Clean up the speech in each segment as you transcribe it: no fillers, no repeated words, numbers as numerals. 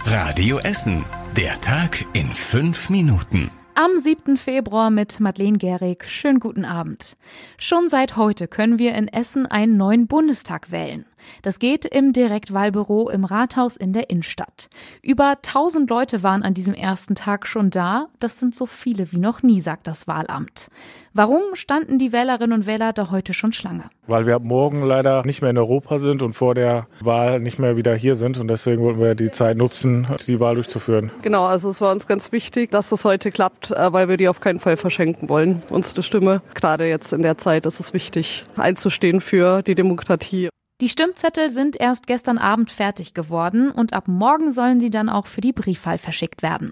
Radio Essen. Der Tag in 5 Minuten. Am 7. Februar mit Madeleine Gehrig. Schönen guten Abend. Schon seit heute können wir in Essen einen neuen Bundestag wählen. Das geht im Direktwahlbüro im Rathaus in der Innenstadt. Über 1000 Leute waren an diesem ersten Tag schon da. Das sind so viele wie noch nie, sagt das Wahlamt. Warum standen die Wählerinnen und Wähler da heute schon Schlange? Weil wir ab morgen leider nicht mehr in Europa sind und vor der Wahl nicht mehr wieder hier sind. Und deswegen wollten wir die Zeit nutzen, die Wahl durchzuführen. Genau, also es war uns ganz wichtig, dass das heute klappt, weil wir die auf keinen Fall verschenken wollen. Unsere Stimme, gerade jetzt in der Zeit, ist es wichtig, einzustehen für die Demokratie. Die Stimmzettel sind erst gestern Abend fertig geworden und ab morgen sollen sie dann auch für die Briefwahl verschickt werden.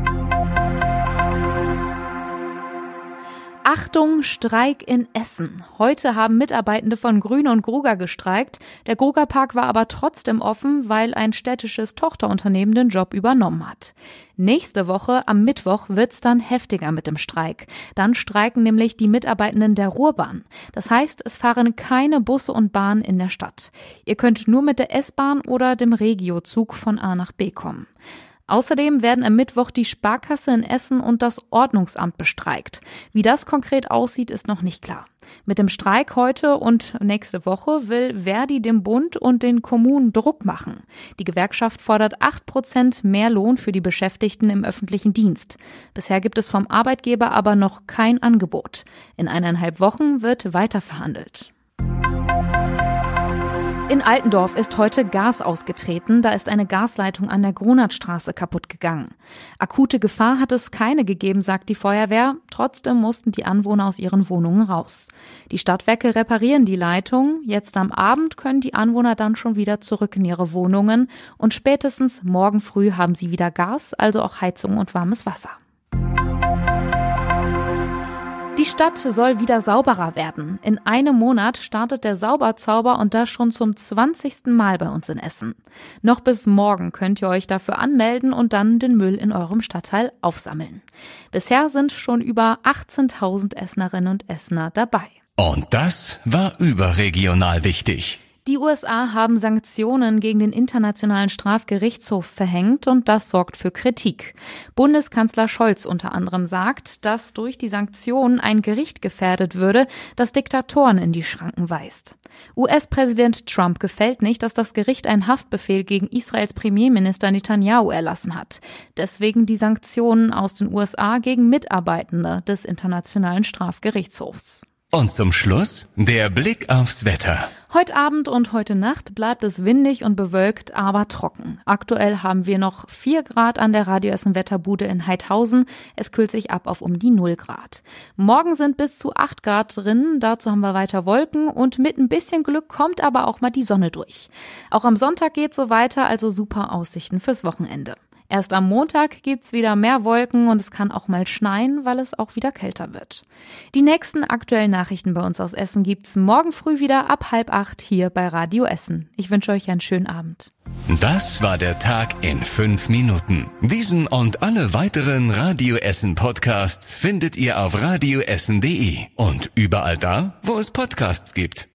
Achtung, Streik in Essen. Heute haben Mitarbeitende von Grüne und Gruger gestreikt. Der Gruger-Park war aber trotzdem offen, weil ein städtisches Tochterunternehmen den Job übernommen hat. Nächste Woche, am Mittwoch, wird's dann heftiger mit dem Streik. Dann streiken nämlich die Mitarbeitenden der Ruhrbahn. Das heißt, es fahren keine Busse und Bahnen in der Stadt. Ihr könnt nur mit der S-Bahn oder dem Regio-Zug von A nach B kommen. Außerdem werden am Mittwoch die Sparkasse in Essen und das Ordnungsamt bestreikt. Wie das konkret aussieht, ist noch nicht klar. Mit dem Streik heute und nächste Woche will Verdi dem Bund und den Kommunen Druck machen. Die Gewerkschaft fordert 8% mehr Lohn für die Beschäftigten im öffentlichen Dienst. Bisher gibt es vom Arbeitgeber aber noch kein Angebot. In 1,5 Wochen wird weiter verhandelt. In Altendorf ist heute Gas ausgetreten, da ist eine Gasleitung an der Grunertstraße kaputt gegangen. Akute Gefahr hat es keine gegeben, sagt die Feuerwehr, trotzdem mussten die Anwohner aus ihren Wohnungen raus. Die Stadtwerke reparieren die Leitung, jetzt am Abend können die Anwohner dann schon wieder zurück in ihre Wohnungen und spätestens morgen früh haben sie wieder Gas, also auch Heizung und warmes Wasser. Die Stadt soll wieder sauberer werden. In einem Monat startet der Sauberzauber und das schon zum 20. Mal bei uns in Essen. Noch bis morgen könnt ihr euch dafür anmelden und dann den Müll in eurem Stadtteil aufsammeln. Bisher sind schon über 18.000 Essenerinnen und Essener dabei. Und das war überregional wichtig. Die USA haben Sanktionen gegen den Internationalen Strafgerichtshof verhängt und das sorgt für Kritik. Bundeskanzler Scholz unter anderem sagt, dass durch die Sanktionen ein Gericht gefährdet würde, das Diktatoren in die Schranken weist. US-Präsident Trump gefällt nicht, dass das Gericht einen Haftbefehl gegen Israels Premierminister Netanyahu erlassen hat. Deswegen die Sanktionen aus den USA gegen Mitarbeitende des Internationalen Strafgerichtshofs. Und zum Schluss der Blick aufs Wetter. Heute Abend und heute Nacht bleibt es windig und bewölkt, aber trocken. Aktuell haben wir noch 4 Grad an der Radio Essen Wetterbude in Heidhausen. Es kühlt sich ab auf um die 0 Grad. Morgen sind bis zu 8 Grad drin. Dazu haben wir weiter Wolken und mit ein bisschen Glück kommt aber auch mal die Sonne durch. Auch am Sonntag geht's so weiter, also super Aussichten fürs Wochenende. Erst am Montag gibt's wieder mehr Wolken und es kann auch mal schneien, weil es auch wieder kälter wird. Die nächsten aktuellen Nachrichten bei uns aus Essen gibt's morgen früh wieder ab 7:30 hier bei Radio Essen. Ich wünsche euch einen schönen Abend. Das war der Tag in 5 Minuten. Diesen und alle weiteren Radio Essen Podcasts findet ihr auf radioessen.de und überall da, wo es Podcasts gibt.